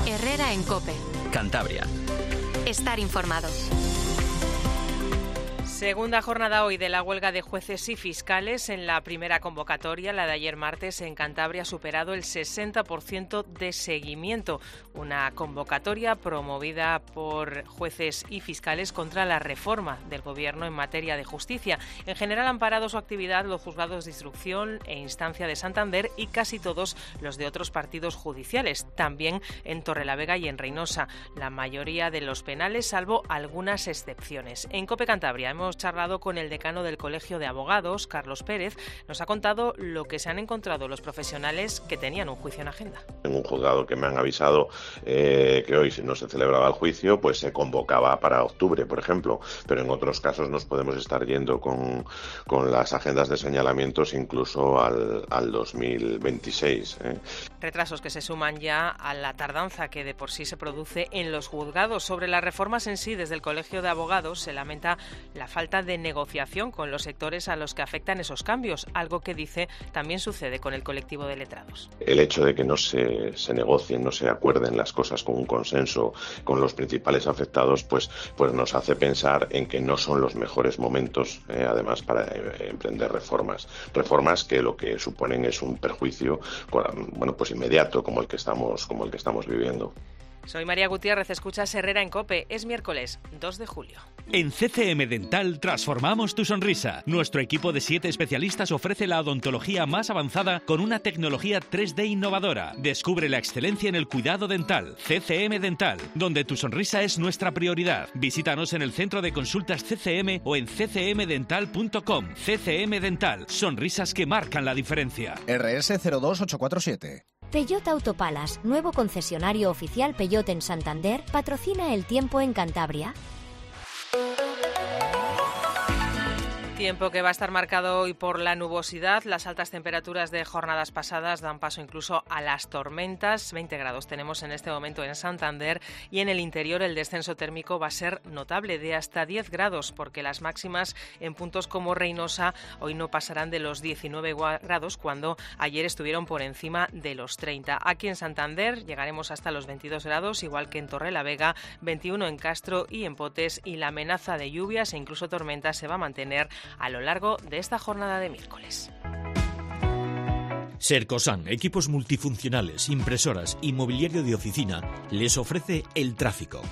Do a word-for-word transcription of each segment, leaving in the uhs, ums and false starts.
Herrera en COPE. Cantabria. Estar informado. Segunda jornada hoy de la huelga de jueces y fiscales. En la primera convocatoria, la de ayer martes, en Cantabria ha superado el sesenta por ciento de seguimiento. Una convocatoria promovida por jueces y fiscales contra la reforma del Gobierno en materia de justicia. En general han parado su actividad los juzgados de instrucción e instancia de Santander y casi todos los de otros partidos judiciales, también en Torrelavega y en Reinosa. La mayoría de los penales, salvo algunas excepciones. En COPE Cantabria hemos charlado con el decano del Colegio de Abogados, Carlos Pérez. Nos ha contado lo que se han encontrado los profesionales que tenían un juicio en agenda. En un juzgado que me han avisado eh, que hoy no se celebraba el juicio, pues se convocaba para octubre, por ejemplo, pero en otros casos nos podemos estar yendo con, con las agendas de señalamientos incluso al, al dos mil veintiséis. ¿eh? Retrasos que se suman ya a la tardanza que de por sí se produce en los juzgados. Sobre las reformas en sí, desde el Colegio de Abogados se lamenta la falta de negociación con los sectores a los que afectan esos cambios, algo que dice también sucede con el colectivo de letrados. El hecho de que no se, se negocien, no se acuerden las cosas con un consenso con los principales afectados, pues, pues nos hace pensar en que no son los mejores momentos, eh, además, para eh, emprender reformas. Reformas que lo que suponen es un perjuicio, bueno, pues inmediato, como el que estamos, como el que estamos viviendo. Soy María Gutiérrez, escuchas Herrera en COPE. Es miércoles dos de julio. En C C M Dental transformamos tu sonrisa. Nuestro equipo de siete especialistas ofrece la odontología más avanzada con una tecnología tres D innovadora. Descubre la excelencia en el cuidado dental. C C M Dental, donde tu sonrisa es nuestra prioridad. Visítanos en el centro de consultas C C M o en c c m dental punto com. C C M Dental, sonrisas que marcan la diferencia. R S cero dos ocho cuatro siete. Peugeot Autopalas, nuevo concesionario oficial Peugeot en Santander, patrocina el tiempo en Cantabria. Tiempo que va a estar marcado hoy por la nubosidad. Las altas temperaturas de jornadas pasadas dan paso incluso a las tormentas. veinte grados tenemos en este momento en Santander y en el interior el descenso térmico va a ser notable, de hasta diez grados, porque las máximas en puntos como Reinosa hoy no pasarán de los diecinueve grados cuando ayer estuvieron por encima de los treinta. Aquí en Santander llegaremos hasta los veintidós grados, igual que en Torrelavega, veintiuno en Castro y en Potes, y la amenaza de lluvias e incluso tormentas se va a mantener a lo largo de esta jornada de miércoles. Sercosan, equipos multifuncionales, impresoras y mobiliario de oficina, les ofrece el tráfico.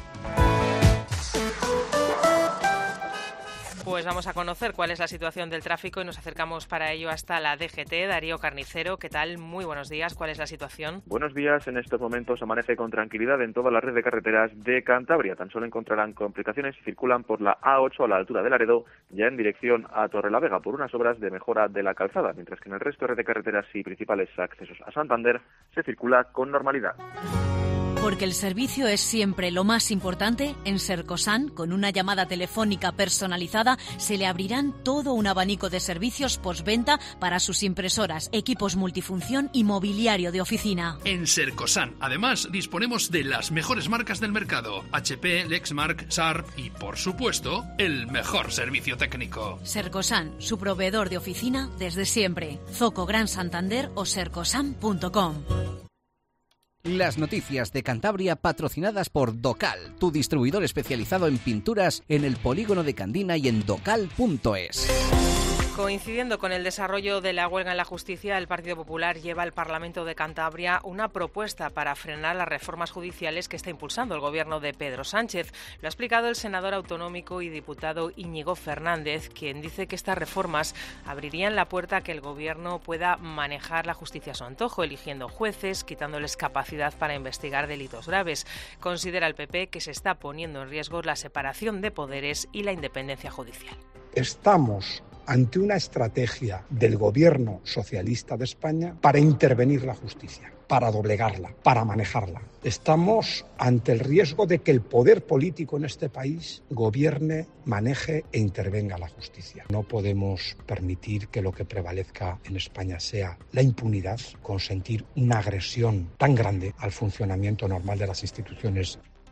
Pues vamos a conocer cuál es la situación del tráfico y nos acercamos para ello hasta la D G T. Darío Carnicero, ¿qué tal? Muy buenos días. ¿Cuál es la situación? Buenos días. En estos momentos amanece con tranquilidad en toda la red de carreteras de Cantabria. Tan solo encontrarán complicaciones si circulan por la A ocho a la altura de Laredo, ya en dirección a Torrelavega, por unas obras de mejora de la calzada, mientras que en el resto de red de carreteras y principales accesos a Santander se circula con normalidad. Porque el servicio es siempre lo más importante, en Sercosan, con una llamada telefónica personalizada, se le abrirán todo un abanico de servicios postventa para sus impresoras, equipos multifunción y mobiliario de oficina. En Sercosan, además, disponemos de las mejores marcas del mercado: H P, Lexmark, Sharp y, por supuesto, el mejor servicio técnico. Sercosan, su proveedor de oficina desde siempre. Zoco Gran Santander o sercosan punto com. Las noticias de Cantabria patrocinadas por Docal, tu distribuidor especializado en pinturas en el polígono de Candina y en docal punto es. Coincidiendo con el desarrollo de la huelga en la justicia, el Partido Popular lleva al Parlamento de Cantabria una propuesta para frenar las reformas judiciales que está impulsando el gobierno de Pedro Sánchez. Lo ha explicado el senador autonómico y diputado Íñigo Fernández, quien dice que estas reformas abrirían la puerta a que el gobierno pueda manejar la justicia a su antojo, eligiendo jueces, quitándoles capacidad para investigar delitos graves. Considera el P P que se está poniendo en riesgo la separación de poderes y la independencia judicial. Estamos ante una estrategia del gobierno socialista de España para intervenir la justicia, para doblegarla, para manejarla. Estamos ante el riesgo de que el poder político en este país gobierne, maneje e intervenga la justicia. No podemos permitir que lo que prevalezca en España sea la impunidad, consentir una agresión tan grande al funcionamiento normal de las instituciones.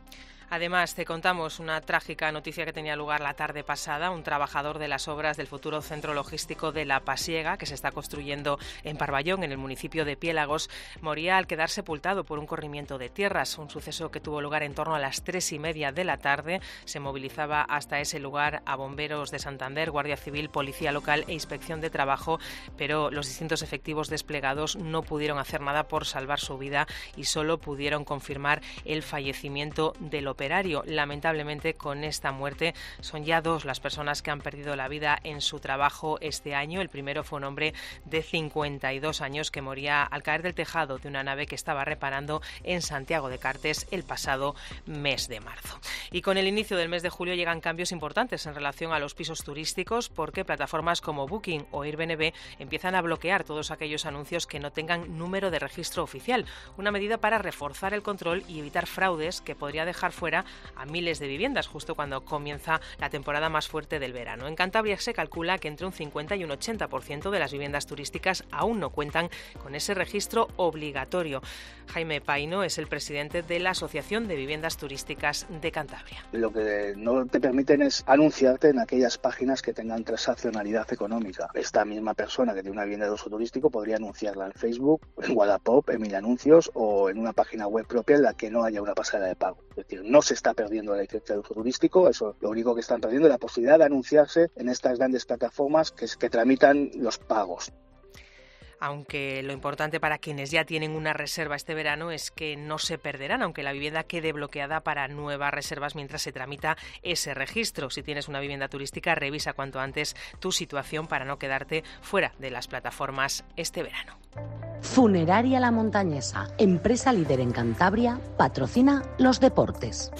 Además, te contamos una trágica noticia que tenía lugar la tarde pasada. Un trabajador de las obras del futuro centro logístico de La Pasiega, que se está construyendo en Parvallón, en el municipio de Piélagos, moría al quedar sepultado por un corrimiento de tierras. Un suceso que tuvo lugar en torno a las tres y media de la tarde. Se movilizaba hasta ese lugar a bomberos de Santander, Guardia Civil, Policía Local e Inspección de Trabajo, pero los distintos efectivos desplegados no pudieron hacer nada por salvar su vida y solo pudieron confirmar el fallecimiento del operario. Lamentablemente, con esta muerte son ya dos las personas que han perdido la vida en su trabajo este año. El primero fue un hombre de cincuenta y dos años que moría al caer del tejado de una nave que estaba reparando en Santiago de Cartes el pasado mes de marzo. Y con el inicio del mes de julio llegan cambios importantes en relación a los pisos turísticos, porque plataformas como Booking o Airbnb empiezan a bloquear todos aquellos anuncios que no tengan número de registro oficial, una medida para reforzar el control y evitar fraudes que podría dejar fuera a miles de viviendas justo cuando comienza la temporada más fuerte del verano. En Cantabria se calcula que entre un cincuenta y un ochenta por ciento de las viviendas turísticas aún no cuentan con ese registro obligatorio. Jaime Paino es el presidente de la Asociación de Viviendas Turísticas de Cantabria. Lo que no te permiten es anunciarte en aquellas páginas que tengan transaccionalidad económica. Esta misma persona que tiene una vivienda de uso turístico podría anunciarla en Facebook, en Wallapop, en Mil Anuncios o en una página web propia en la que no haya una pasarela de pago. Es decir, no se está perdiendo la licencia de uso turístico, eso lo único que están perdiendo es la posibilidad de anunciarse en estas grandes plataformas que, que tramitan los pagos. Aunque lo importante para quienes ya tienen una reserva este verano es que no se perderán, aunque la vivienda quede bloqueada para nuevas reservas mientras se tramita ese registro. Si tienes una vivienda turística, revisa cuanto antes tu situación para no quedarte fuera de las plataformas este verano. Funeraria La Montañesa, empresa líder en Cantabria, patrocina los deportes.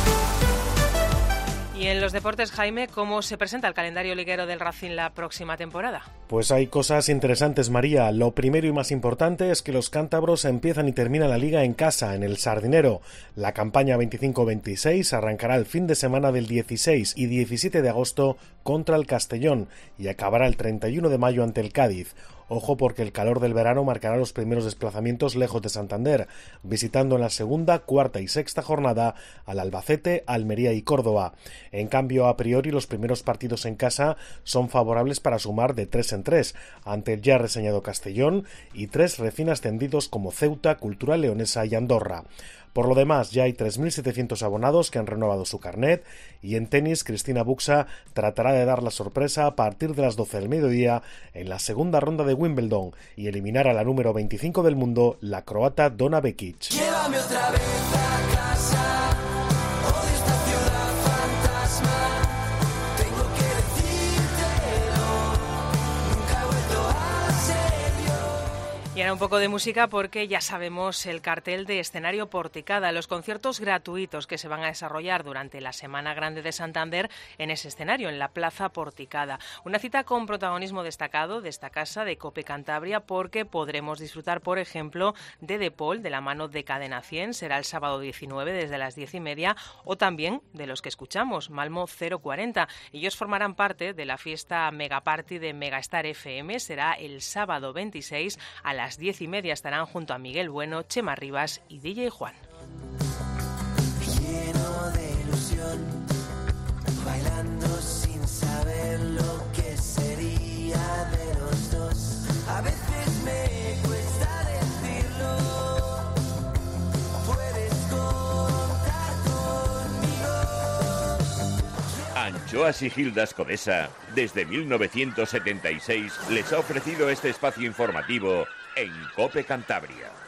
Y en los deportes, Jaime, ¿cómo se presenta el calendario liguero del Racing la próxima temporada? Pues hay cosas interesantes, María. Lo primero y más importante es que los cántabros empiezan y terminan la liga en casa, en el Sardinero. La campaña veinticinco veintiséis arrancará el fin de semana del dieciséis y diecisiete de agosto contra el Castellón y acabará el treinta y uno de mayo ante el Cádiz. Ojo, porque el calor del verano marcará los primeros desplazamientos lejos de Santander, visitando en la segunda, cuarta y sexta jornada al Albacete, Almería y Córdoba. En cambio, a priori, los primeros partidos en casa son favorables para sumar de tres en tres, ante el ya reseñado Castellón y tres recién ascendidos como Ceuta, Cultural Leonesa y Andorra. Por lo demás, ya hay tres mil setecientos abonados que han renovado su carnet y en tenis, Cristina Buxa tratará de dar la sorpresa a partir de las doce del mediodía en la segunda ronda de Wimbledon y eliminar a la número veinticinco del mundo, la croata Donna Vekic. Llévame otra vez a casa, odio esta ciudad fantasma, tengo que decírtelo, nunca he vuelto a ser yo. Y ahora un poco de música, porque ya sabemos el cartel de Escenario Porticada, los conciertos gratuitos que se van a desarrollar durante la Semana Grande de Santander en ese escenario, en la Plaza Porticada. Una cita con protagonismo destacado de esta casa de COPE Cantabria, porque podremos disfrutar, por ejemplo, de De Paul, de la mano de Cadena cien, será el sábado diecinueve desde las diez y media, o también de los que escuchamos, Malmo cero cuarenta. Ellos formarán parte de la fiesta Mega Party de Megastar F M, será el sábado veintiséis a las diez y media, estarán junto a Miguel Bueno, Chema Rivas y D J Juan. Lleno de ilusión, bailando sin saber lo que sería de los dos. A veces me cuesta decirlo, puedes contar conmigo. Anchoas y Gildas Codesa, desde mil novecientos setenta y seis, les ha ofrecido este espacio informativo en COPE Cantabria.